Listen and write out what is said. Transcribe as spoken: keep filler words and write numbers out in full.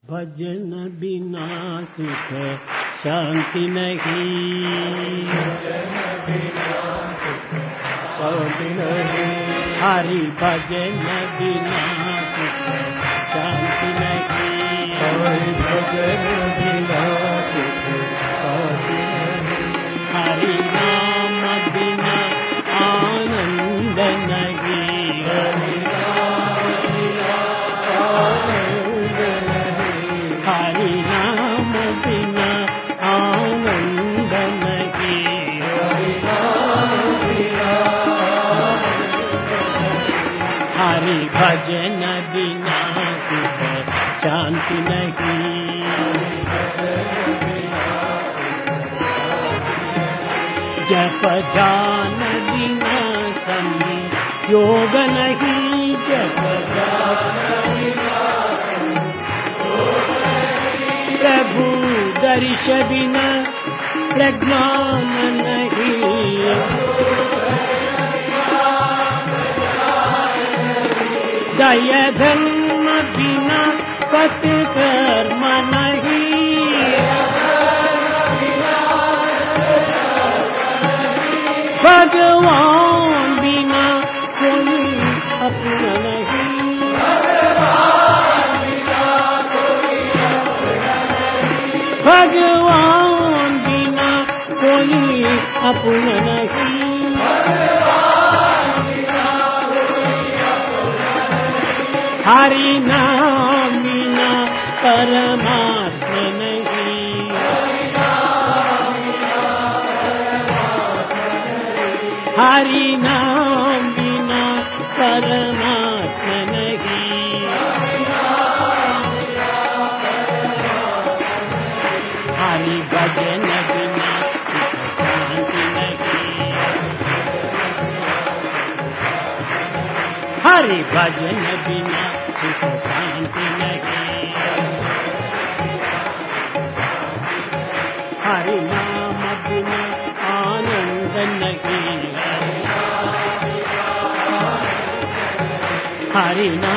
भजन बिना सुख शांति नहीं, भजन बिना सुख शांति नहीं, हरि भजन बिना सुख शांति नहीं, हरि भजन बिना सुख शांति नहीं, हरि नाम बिना आनंद नहीं, हरि नाम बिना आनंद नहीं, हरि नाम बिना आनंद नहीं, हरि नाम बिना हरि भजन बिना सुख शांति नहीं, जप ध्यान बिना संयोग नहीं, जप प्रभु दर्श बिना प्रज्ञान नहीं, दय धर्म बिना सत्कर्म नहीं, भगवान बिना कोई अपना नहीं, भगवान बिना कोई अपना नहीं, हरि नाम बिना परमात्मा नहीं, हरि नाम बिना परमात्मा नहीं, हरि भजन बिना शांति नहीं, हरि भजन बिना सुख शांति नहीं, हरि नाम बिना आनंद नहीं, हरि नाम